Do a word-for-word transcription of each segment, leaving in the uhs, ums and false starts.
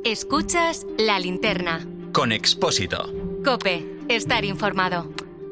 Escuchas La Linterna. Con Expósito. COPE. Estar informado.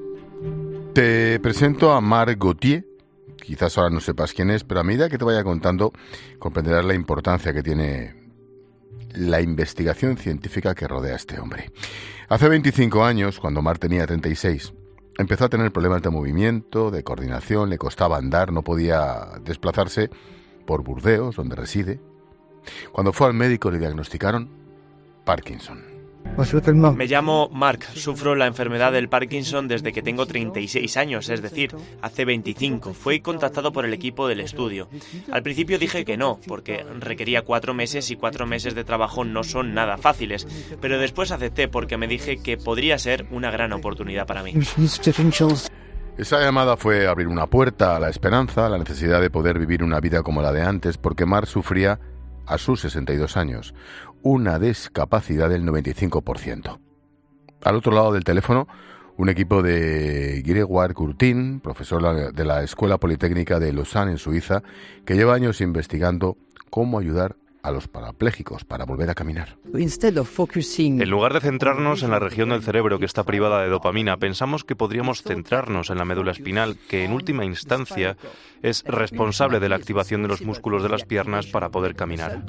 Te presento a Marc Gauthier. Quizás ahora no sepas quién es, pero a medida que te vaya contando comprenderás la importancia que tiene la investigación científica que rodea a este hombre. Hace veinticinco años, cuando Marc tenía treinta y seis, empezó a tener problemas de movimiento, de coordinación, le costaba andar, no podía desplazarse por Burdeos, donde reside. Cuando fue al médico le diagnosticaron Parkinson. Me llamo Marc, sufro la enfermedad del Parkinson desde que tengo treinta y seis años, es decir, hace veinticinco. Fui contactado por el equipo del estudio. Al principio dije que no, porque requería cuatro meses y cuatro meses de trabajo no son nada fáciles, pero después acepté porque me dije que podría ser una gran oportunidad para mí. Esa llamada fue abrir una puerta a la esperanza, a la necesidad de poder vivir una vida como la de antes, porque Marc sufría, a sus sesenta y dos años, una discapacidad del noventa y cinco por ciento. Al otro lado del teléfono, un equipo de Grégoire Courtin, profesor de la Escuela Politécnica de Lausanne en Suiza, que lleva años investigando cómo ayudar a los parapléjicos para volver a caminar. En lugar de centrarnos en la región del cerebro que está privada de dopamina, pensamos que podríamos centrarnos en la médula espinal, que en última instancia es responsable de la activación de los músculos de las piernas para poder caminar.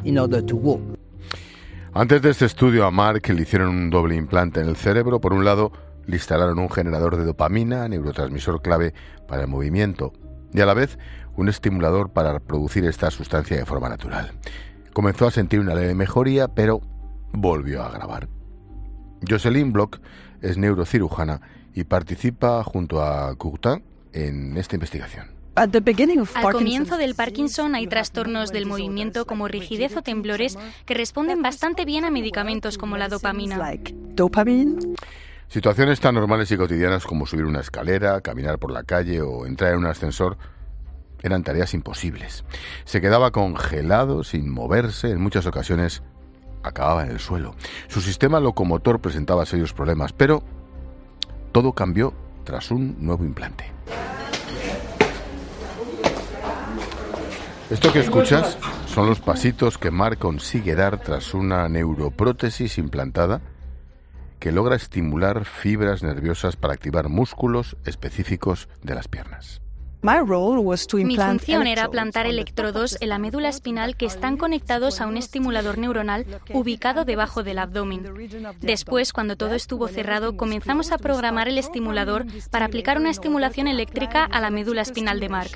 Antes de este estudio a Marc le hicieron un doble implante en el cerebro. Por un lado, le instalaron un generador de dopamina, neurotransmisor clave para el movimiento, y a la vez un estimulador para producir esta sustancia de forma natural. Comenzó a sentir una leve mejoría, pero volvió a agravar. Jocelyn Bloch es neurocirujana y participa junto a Courtin en esta investigación. Al comienzo del Parkinson hay trastornos del movimiento como rigidez o temblores que responden bastante bien a medicamentos como la dopamina. Situaciones tan normales y cotidianas como subir una escalera, caminar por la calle o entrar en un ascensor eran tareas imposibles. Se quedaba congelado, sin moverse, en muchas ocasiones acababa en el suelo. Su sistema locomotor presentaba serios problemas, pero todo cambió tras un nuevo implante. Esto que escuchas son los pasitos que Marc consigue dar tras una neuroprótesis implantada que logra estimular fibras nerviosas para activar músculos específicos de las piernas. Mi función era plantar electrodos en la médula espinal que están conectados a un estimulador neuronal ubicado debajo del abdomen. Después, cuando todo estuvo cerrado, comenzamos a programar el estimulador para aplicar una estimulación eléctrica a la médula espinal de Marc.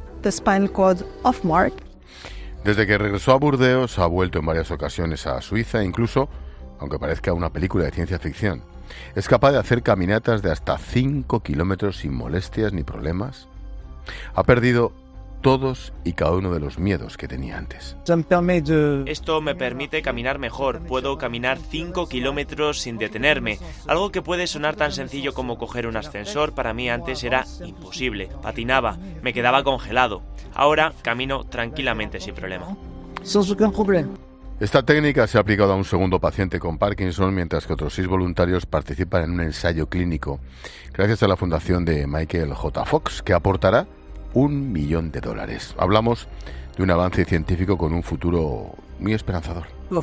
Desde que regresó a Burdeos, ha vuelto en varias ocasiones a Suiza, incluso, aunque parezca una película de ciencia ficción, es capaz de hacer caminatas de hasta cinco kilómetros sin molestias ni problemas. Ha perdido todos y cada uno de los miedos que tenía antes. Esto me permite caminar mejor. Puedo caminar cinco kilómetros sin detenerme. Algo que puede sonar tan sencillo como coger un ascensor, para mí antes era imposible. Patinaba, me quedaba congelado. Ahora camino tranquilamente sin problema. Esta técnica se ha aplicado a un segundo paciente con Parkinson, mientras que otros seis voluntarios participan en un ensayo clínico, gracias a la fundación de Michael J. Fox, que aportará un millón de dólares. Hablamos de un avance científico con un futuro muy esperanzador. Por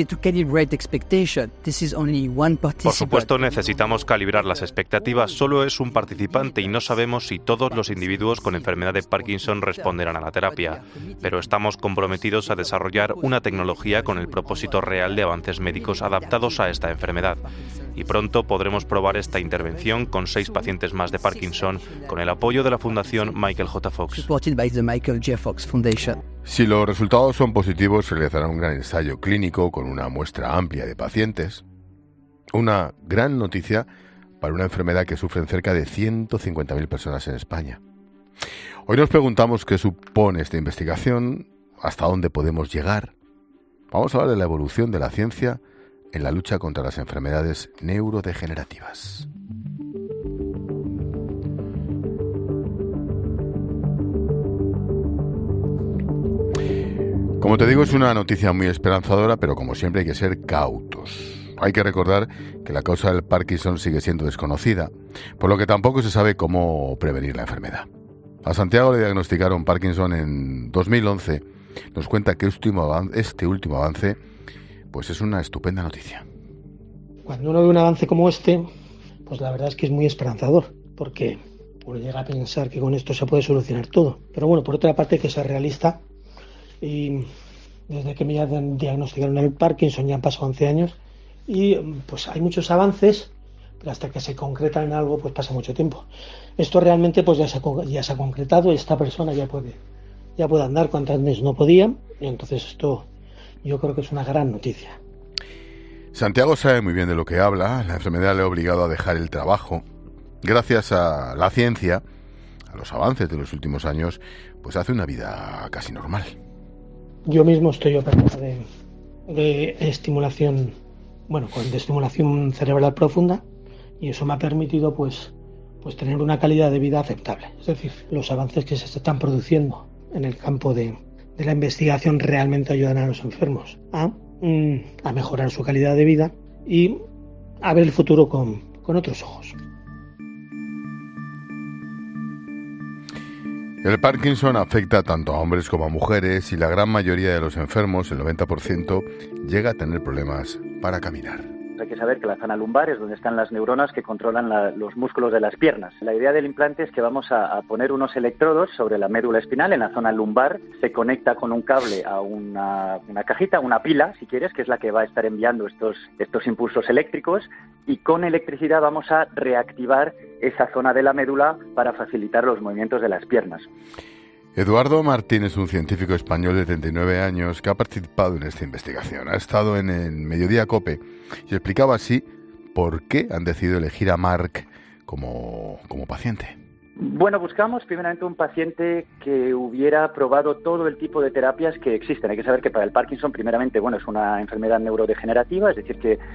supuesto, necesitamos calibrar las expectativas. Solo es un participante y no sabemos si todos los individuos con enfermedad de Parkinson responderán a la terapia. Pero estamos comprometidos a desarrollar una tecnología con el propósito real de avances médicos adaptados a esta enfermedad. Y pronto podremos probar esta intervención con seis pacientes más de Parkinson con el apoyo de la Fundación Michael J. Fox. Si los resultados son positivos, se realizará un gran ensayo clínico con una muestra amplia de pacientes. Una gran noticia para una enfermedad que sufren cerca de ciento cincuenta mil personas en España. Hoy nos preguntamos qué supone esta investigación, hasta dónde podemos llegar. Vamos a hablar de la evolución de la ciencia en la lucha contra las enfermedades neurodegenerativas. Como te digo, es una noticia muy esperanzadora, pero como siempre hay que ser cautos. Hay que recordar que la causa del Parkinson sigue siendo desconocida, por lo que tampoco se sabe cómo prevenir la enfermedad. A Santiago le diagnosticaron Parkinson en dos mil once. Nos cuenta que este último avance, este último avance pues es una estupenda noticia. Cuando uno ve un avance como este, pues la verdad es que es muy esperanzador, porque uno llega a pensar que con esto se puede solucionar todo. Pero bueno, por otra parte hay que ser realista, y desde que me diagnosticaron el Parkinson ya han pasado once años, y pues hay muchos avances, pero hasta que se concretan en algo pues pasa mucho tiempo. Esto realmente pues ya se ha, ya se ha concretado, esta persona ya puede, ya puede andar cuando antes no podía, y entonces esto yo creo que es una gran noticia. Santiago sabe muy bien de lo que habla. La enfermedad le ha obligado a dejar el trabajo. Gracias a la ciencia, a los avances de los últimos años, pues hace una vida casi normal. Yo mismo estoy operado de, de estimulación, bueno, de estimulación cerebral profunda, y eso me ha permitido pues, pues tener una calidad de vida aceptable. Es decir, los avances que se están produciendo en el campo de, de la investigación realmente ayudan a los enfermos a, mm, a mejorar su calidad de vida y a ver el futuro con, con otros ojos. El Parkinson afecta tanto a hombres como a mujeres, y la gran mayoría de los enfermos, el noventa por ciento, llega a tener problemas para caminar. Hay que saber que la zona lumbar es donde están las neuronas que controlan la, los músculos de las piernas. La idea del implante es que vamos a, a poner unos electrodos sobre la médula espinal en la zona lumbar. Se conecta con un cable a una, una cajita, una pila, si quieres, que es la que va a estar enviando estos, estos impulsos eléctricos, y con electricidad vamos a reactivar esa zona de la médula para facilitar los movimientos de las piernas. Eduardo Martín es un científico español de treinta y nueve años que ha participado en esta investigación. Ha estado en el Mediodía COPE y explicaba así por qué han decidido elegir a Marc como, como paciente. Bueno, buscamos primeramente un paciente que hubiera probado todo el tipo de terapias que existen. Hay que saber que para el Parkinson, primeramente, bueno, es una enfermedad neurodegenerativa, es decir, que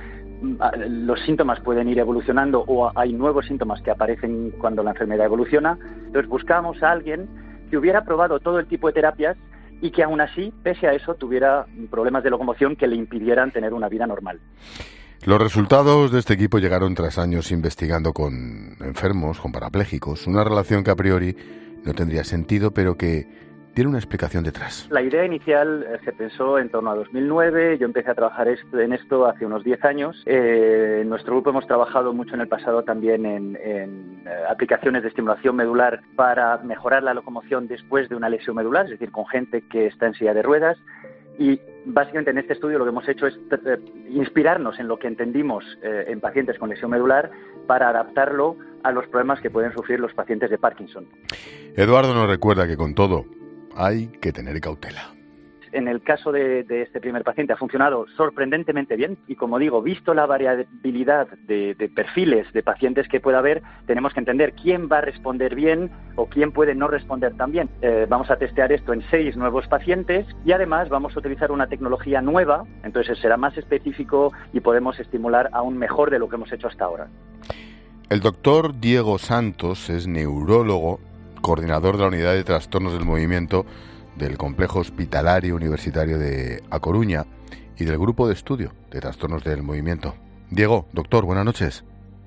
los síntomas pueden ir evolucionando o hay nuevos síntomas que aparecen cuando la enfermedad evoluciona. Entonces buscamos a alguien que hubiera probado todo el tipo de terapias y que aún así, pese a eso, tuviera problemas de locomoción que le impidieran tener una vida normal. Los resultados de este equipo llegaron tras años investigando con enfermos, con parapléjicos, una relación que a priori no tendría sentido, pero que tiene una explicación detrás. La idea inicial eh, se pensó en torno a dos mil nueve, yo empecé a trabajar esto, en esto hace unos diez años. Eh, en nuestro grupo hemos trabajado mucho en el pasado también en, en eh, aplicaciones de estimulación medular para mejorar la locomoción después de una lesión medular, es decir, con gente que está en silla de ruedas. Y básicamente en este estudio lo que hemos hecho es eh, inspirarnos en lo que entendimos eh, en pacientes con lesión medular para adaptarlo a los problemas que pueden sufrir los pacientes de Parkinson. Eduardo nos recuerda que con todo hay que tener cautela. En el caso de, de este primer paciente ha funcionado sorprendentemente bien y, como digo, visto la variabilidad de, de perfiles de pacientes que pueda haber, tenemos que entender quién va a responder bien o quién puede no responder tan bien. Eh, vamos a testear esto en seis nuevos pacientes y además vamos a utilizar una tecnología nueva, entonces será más específico y podemos estimular aún mejor de lo que hemos hecho hasta ahora. El doctor Diego Santos es neurólogo, coordinador de la Unidad de Trastornos del Movimiento del Complejo Hospitalario Universitario de A Coruña y del Grupo de Estudio de Trastornos del Movimiento. Diego, doctor, buenas noches.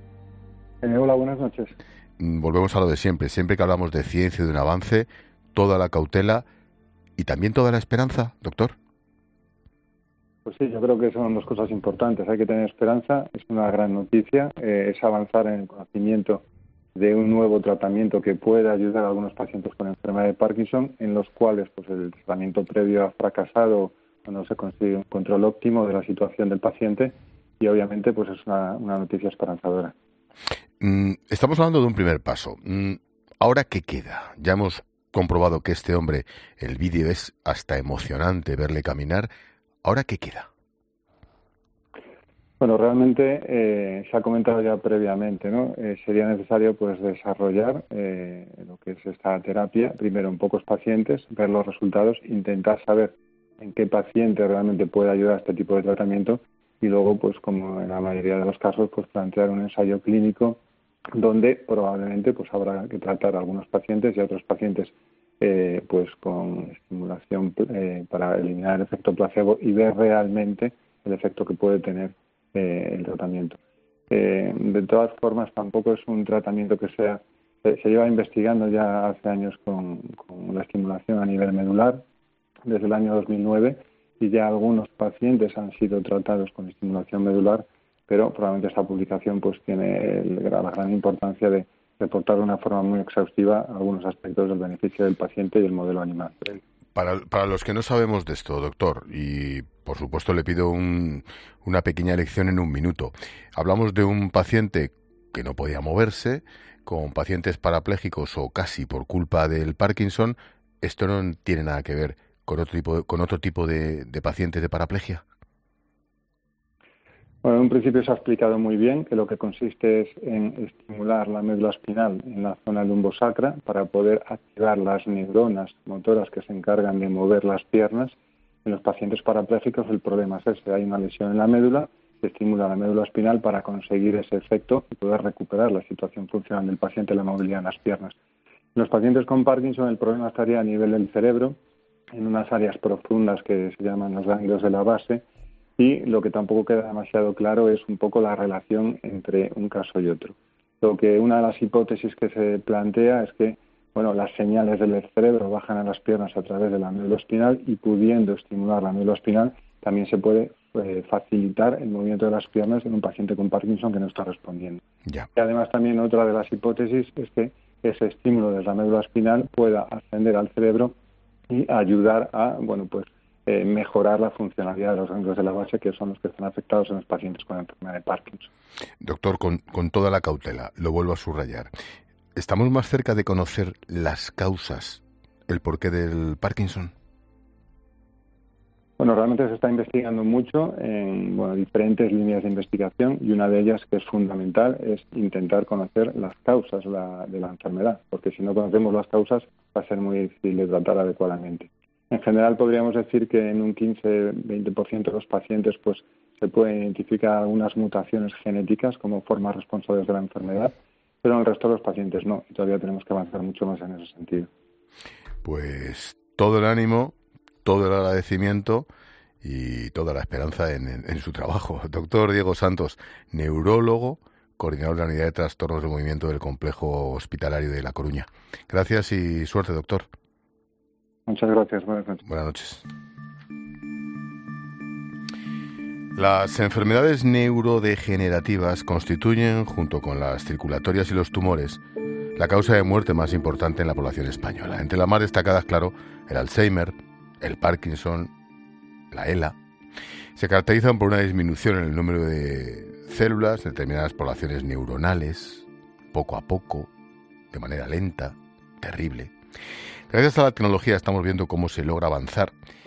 Eh, hola, buenas noches. Volvemos a lo de siempre. Siempre que hablamos de ciencia y de un avance, toda la cautela y también toda la esperanza, doctor. Pues sí, yo creo que son dos cosas importantes. Hay que tener esperanza, es una gran noticia, eh, es avanzar en el conocimiento de un nuevo tratamiento que pueda ayudar a algunos pacientes con enfermedad de Parkinson, en los cuales pues el tratamiento previo ha fracasado o no se consigue un control óptimo de la situación del paciente, y obviamente pues es una, una noticia esperanzadora. Mm, estamos hablando de un primer paso. Mm, ¿ahora qué queda? Ya hemos comprobado que este hombre, el vídeo es hasta emocionante verle caminar. ¿Ahora qué queda? Bueno, realmente eh, se ha comentado ya previamente, ¿no? Eh, sería necesario pues desarrollar eh, lo que es esta terapia, primero en pocos pacientes, ver los resultados, intentar saber en qué paciente realmente puede ayudar a este tipo de tratamiento y luego, pues como en la mayoría de los casos, pues plantear un ensayo clínico donde probablemente pues habrá que tratar a algunos pacientes y a otros pacientes eh, pues con estimulación eh, para eliminar el efecto placebo y ver realmente el efecto que puede tener Eh, el tratamiento. Eh, de todas formas, tampoco es un tratamiento que sea... Eh, se lleva investigando ya hace años con, con la estimulación a nivel medular, desde el año dos mil nueve, y ya algunos pacientes han sido tratados con estimulación medular, pero probablemente esta publicación pues tiene el, la gran importancia de reportar de una forma muy exhaustiva algunos aspectos del beneficio del paciente y el modelo animal. Para, para los que no sabemos de esto, doctor, y por supuesto le pido un, una pequeña lección en un minuto. Hablamos de un paciente que no podía moverse, con pacientes parapléjicos o casi por culpa del Parkinson. ¿Esto no tiene nada que ver con otro tipo, con otro tipo de, de pacientes de paraplegia? Bueno, en un principio se ha explicado muy bien que lo que consiste es en estimular la médula espinal en la zona lumbosacra para poder activar las neuronas motoras que se encargan de mover las piernas. En los pacientes parapléjicos el problema es ese, hay una lesión en la médula, se estimula la médula espinal para conseguir ese efecto y poder recuperar la situación funcional del paciente, la movilidad en las piernas. En los pacientes con Parkinson el problema estaría a nivel del cerebro, en unas áreas profundas que se llaman los ganglios de la base, y lo que tampoco queda demasiado claro es un poco la relación entre un caso y otro. Lo que una de las hipótesis que se plantea es que bueno, las señales del cerebro bajan a las piernas a través de la médula espinal y pudiendo estimular la médula espinal también se puede eh, facilitar el movimiento de las piernas en un paciente con Parkinson que no está respondiendo. Ya. Y además también otra de las hipótesis es que ese estímulo de la médula espinal pueda ascender al cerebro y ayudar a, bueno, pues Eh, mejorar la funcionalidad de los ganglios de la base, que son los que están afectados en los pacientes con enfermedad de Parkinson. Doctor, con, con toda la cautela, lo vuelvo a subrayar, ¿estamos más cerca de conocer las causas, el porqué del Parkinson? Bueno, realmente se está investigando mucho en bueno, diferentes líneas de investigación y una de ellas que es fundamental es intentar conocer las causas la, de la enfermedad, porque si no conocemos las causas va a ser muy difícil de tratar adecuadamente. En general podríamos decir que en un quince a veinte por ciento de los pacientes pues se pueden identificar algunas mutaciones genéticas como formas responsables de la enfermedad, pero en el resto de los pacientes no, y todavía tenemos que avanzar mucho más en ese sentido. Pues todo el ánimo, todo el agradecimiento y toda la esperanza en, en, en su trabajo. Doctor Diego Santos, neurólogo, coordinador de la Unidad de Trastornos de Movimiento del Complejo Hospitalario de La Coruña. Gracias y suerte, doctor. Muchas gracias. Buenas noches. Buenas noches. Las enfermedades neurodegenerativas constituyen, junto con las circulatorias y los tumores, la causa de muerte más importante en la población española. Entre las más destacadas, claro, el Alzheimer, el Parkinson, la ELA. Se caracterizan por una disminución en el número de células de determinadas poblaciones neuronales, poco a poco, de manera lenta, terrible. Gracias a la tecnología estamos viendo cómo se logra avanzar,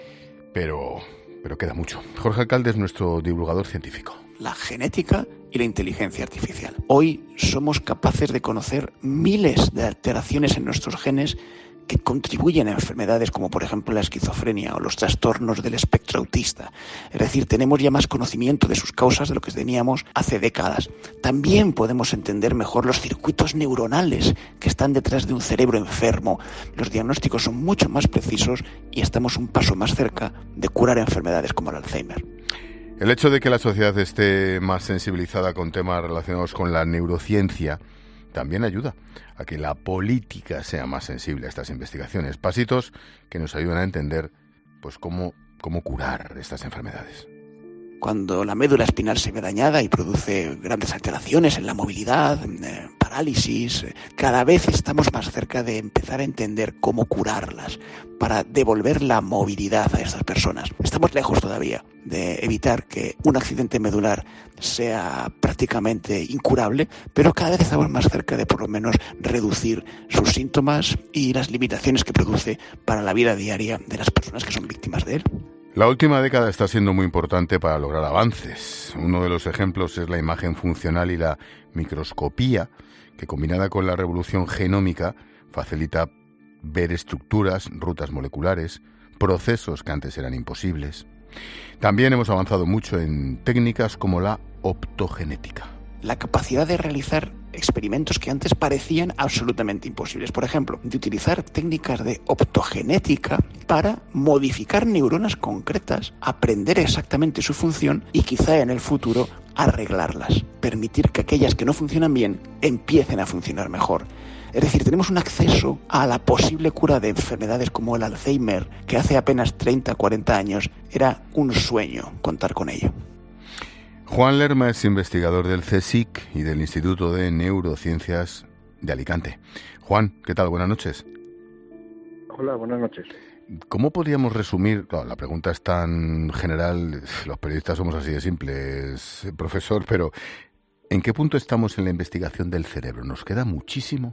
pero, pero queda mucho. Jorge Alcalde es nuestro divulgador científico. La genética y la inteligencia artificial. Hoy somos capaces de conocer miles de alteraciones en nuestros genes que contribuyen a enfermedades como por ejemplo la esquizofrenia o los trastornos del espectro autista. Es decir, tenemos ya más conocimiento de sus causas de lo que teníamos hace décadas. También podemos entender mejor los circuitos neuronales que están detrás de un cerebro enfermo. Los diagnósticos son mucho más precisos y estamos un paso más cerca de curar enfermedades como el Alzheimer. El hecho de que la sociedad esté más sensibilizada con temas relacionados con la neurociencia también ayuda a que la política sea más sensible a estas investigaciones. Pasitos que nos ayudan a entender pues cómo, cómo curar estas enfermedades. Cuando la médula espinal se ve dañada y produce grandes alteraciones en la movilidad, eh, parálisis, eh, cada vez estamos más cerca de empezar a entender cómo curarlas para devolver la movilidad a estas personas. Estamos lejos todavía de evitar que un accidente medular sea prácticamente incurable, pero cada vez estamos más cerca de por lo menos reducir sus síntomas y las limitaciones que produce para la vida diaria de las personas que son víctimas de él. La última década está siendo muy importante para lograr avances. Uno de los ejemplos es la imagen funcional y la microscopía, que combinada con la revolución genómica facilita ver estructuras, rutas moleculares, procesos que antes eran imposibles. También hemos avanzado mucho en técnicas como la optogenética. La capacidad de realizar experimentos que antes parecían absolutamente imposibles. Por ejemplo, de utilizar técnicas de optogenética para modificar neuronas concretas, aprender exactamente su función y quizá en el futuro arreglarlas. Permitir que aquellas que no funcionan bien empiecen a funcionar mejor. Es decir, tenemos un acceso a la posible cura de enfermedades como el Alzheimer, que hace apenas treinta, cuarenta años era un sueño contar con ello. Juan Lerma es investigador del CSIC y del Instituto de Neurociencias de Alicante. Juan, ¿qué tal? Buenas noches. Hola, buenas noches. ¿Cómo podríamos resumir? Claro, la pregunta es tan general, los periodistas somos así de simples, profesor, pero ¿en qué punto estamos en la investigación del cerebro? ¿Nos queda muchísimo?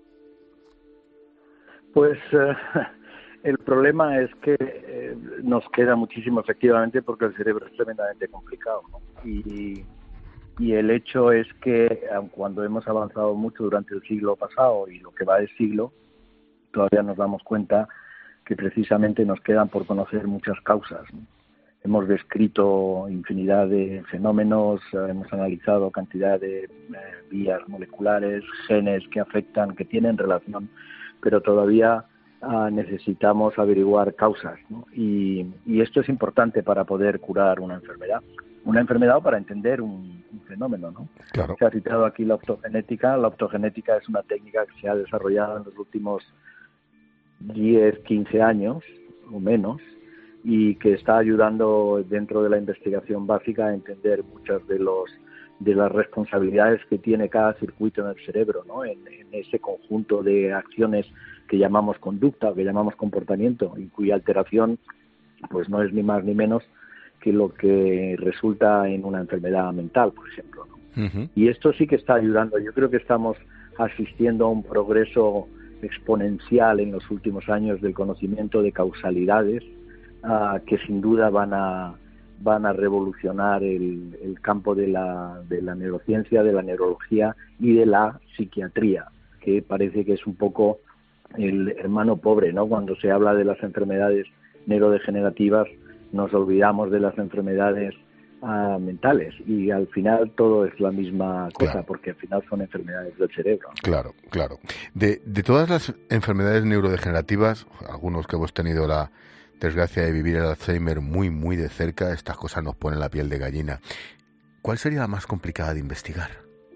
Pues eh, el problema es que eh, nos queda muchísimo, efectivamente, porque el cerebro es tremendamente complicado, ¿no? Y, y el hecho es que, aun cuando hemos avanzado mucho durante el siglo pasado y lo que va del siglo, todavía nos damos cuenta que precisamente nos quedan por conocer muchas causas, ¿no? Hemos descrito infinidad de fenómenos, hemos analizado cantidad de eh, vías moleculares, genes que afectan, que tienen relación, pero todavía uh, necesitamos averiguar causas, ¿no? Y, y esto es importante para poder curar una enfermedad. Una enfermedad o para entender un, un fenómeno, ¿no? Claro. Se ha citado aquí la optogenética. La optogenética es una técnica que se ha desarrollado en los últimos diez, quince años o menos, y que está ayudando dentro de la investigación básica a entender muchas de los de las responsabilidades que tiene cada circuito en el cerebro, ¿no? En, en ese conjunto de acciones que llamamos conducta, que llamamos comportamiento, y cuya alteración pues no es ni más ni menos que lo que resulta en una enfermedad mental, por ejemplo, ¿no? Uh-huh. Y esto sí que está ayudando. Yo creo que estamos asistiendo a un progreso exponencial en los últimos años del conocimiento de causalidades uh, que sin duda van a van a revolucionar el, el campo de la, de la neurociencia, de la neurología y de la psiquiatría, que parece que es un poco el hermano pobre, ¿no? Cuando se habla de las enfermedades neurodegenerativas, nos olvidamos de las enfermedades uh, mentales, y al final todo es la misma cosa, claro, porque al final son enfermedades del cerebro. Claro, claro. De, de todas las enfermedades neurodegenerativas, algunos que hemos tenido la desgracia de vivir el Alzheimer muy, muy de cerca, estas cosas nos ponen la piel de gallina. ¿Cuál sería la más complicada de investigar?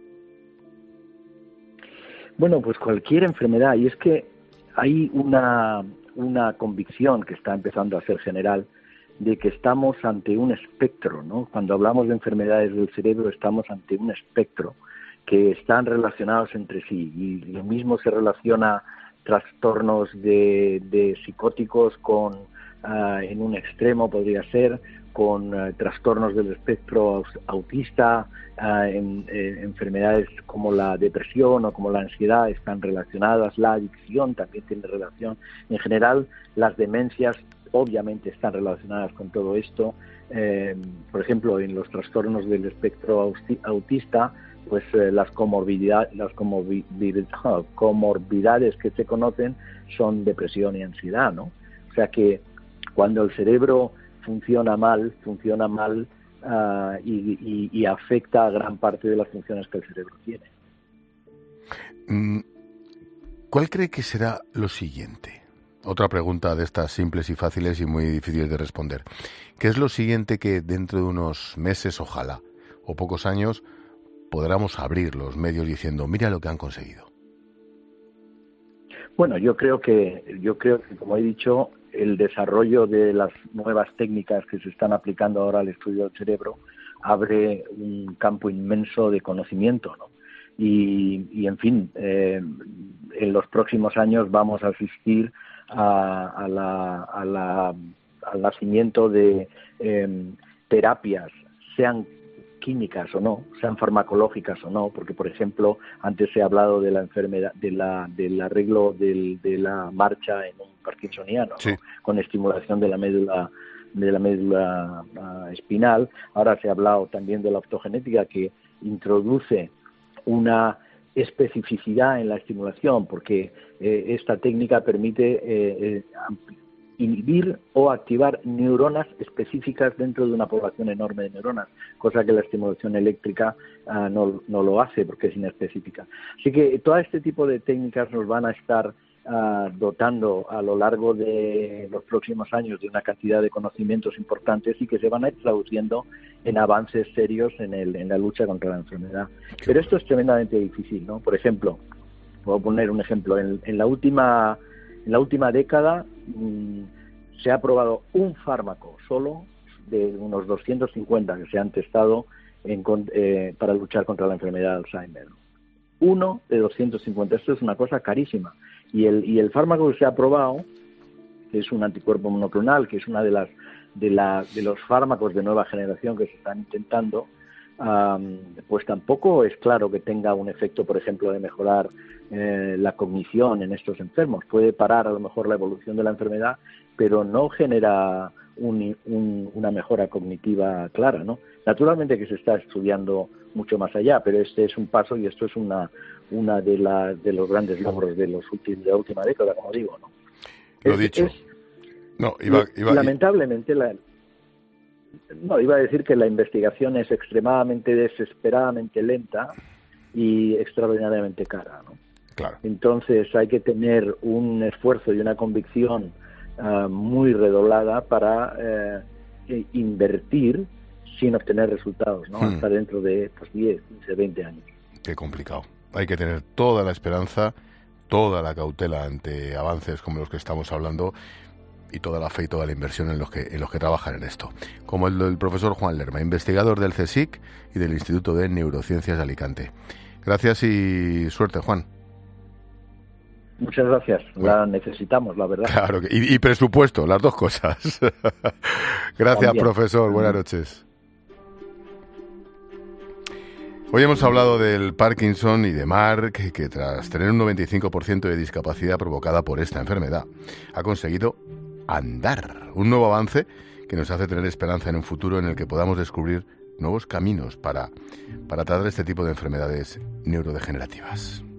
Bueno, pues cualquier enfermedad, y es que hay una, una convicción que está empezando a ser general de que estamos ante un espectro, ¿no? Cuando hablamos de enfermedades del cerebro estamos ante un espectro que están relacionados entre sí, y lo mismo se relaciona trastornos de, de psicóticos con Uh, en un extremo podría ser con uh, trastornos del espectro autista, uh, en, en enfermedades como la depresión o como la ansiedad están relacionadas, la adicción también tiene relación. En general, las demencias obviamente están relacionadas con todo esto. Eh, por ejemplo, en los trastornos del espectro autista, pues eh, las comorbidades, las comorbid- comorbidades que se conocen son depresión y ansiedad, ¿no? O sea que cuando el cerebro funciona mal, funciona mal uh, y, y, y afecta a gran parte de las funciones que el cerebro tiene. ¿Cuál cree que será lo siguiente? Otra pregunta de estas simples y fáciles y muy difíciles de responder. ¿Qué es lo siguiente que dentro de unos meses, ojalá, o pocos años, podamos abrir los medios diciendo, mira lo que han conseguido? Bueno, yo creo que, yo creo que, como he dicho, el desarrollo de las nuevas técnicas que se están aplicando ahora al estudio del cerebro abre un campo inmenso de conocimiento, ¿no? Y, y en fin, eh, en los próximos años vamos a asistir a, a la, a la, al nacimiento de eh, terapias, sean químicas o no, sean farmacológicas o no, porque por ejemplo antes se ha hablado de la enfermedad, de la del arreglo del, de la marcha en un parkinsoniano, sí, ¿no? Con estimulación de la médula de la médula uh, espinal. Ahora se ha hablado también de la optogenética, que introduce una especificidad en la estimulación, porque eh, esta técnica permite eh, eh, inhibir o activar neuronas específicas dentro de una población enorme de neuronas, cosa que la estimulación eléctrica uh, no, no lo hace porque es inespecífica. Así que todo este tipo de técnicas nos van a estar uh, dotando a lo largo de los próximos años de una cantidad de conocimientos importantes y que se van a ir traduciendo en avances serios en, el, en la lucha contra la enfermedad. Pero esto es tremendamente difícil, ¿no? Por ejemplo, Puedo poner un ejemplo. En, en la última en la última década mmm, se ha aprobado un fármaco solo de unos doscientos cincuenta que se han testado en, eh, para luchar contra la enfermedad de Alzheimer. Uno de doscientos cincuenta. Esto es una cosa carísima. Y el, y el fármaco que se ha aprobado, que es un anticuerpo monoclonal, que es una de las de, la, de los fármacos de nueva generación que se están intentando, um, pues tampoco es claro que tenga un efecto, por ejemplo, de mejorar eh, la cognición en estos enfermos. Puede parar a lo mejor la evolución de la enfermedad, pero no genera un, un, una mejora cognitiva clara, ¿no? Naturalmente que se está estudiando mucho más allá, pero este es un paso y esto es una una de, la, de los grandes logros de los últimos de la última década, como digo, ¿no? Lo es, dicho. Es, no, iba, iba, lamentablemente, la, no, iba a decir que la investigación es extremadamente, desesperadamente lenta y extraordinariamente cara, ¿no? Claro. Entonces hay que tener un esfuerzo y una convicción uh, muy redoblada para uh, invertir sin obtener resultados, ¿no? Hmm. Hasta dentro de pues, diez, quince, veinte años. Qué complicado. Hay que tener toda la esperanza, toda la cautela ante avances como los que estamos hablando y toda la fe y toda la inversión en los que en los que trabajan en esto. Como el del profesor Juan Lerma, investigador del CSIC y del Instituto de Neurociencias de Alicante. Gracias y suerte, Juan. Muchas gracias. Bueno, la necesitamos, la verdad. Claro, que, y, y presupuesto, las dos cosas. Gracias, también. Profesor. Buenas noches. Hoy hemos hablado del Parkinson y de Mark, que tras tener un noventa y cinco por ciento de discapacidad provocada por esta enfermedad, ha conseguido andar. Un nuevo avance que nos hace tener esperanza en un futuro en el que podamos descubrir nuevos caminos para, para tratar este tipo de enfermedades neurodegenerativas.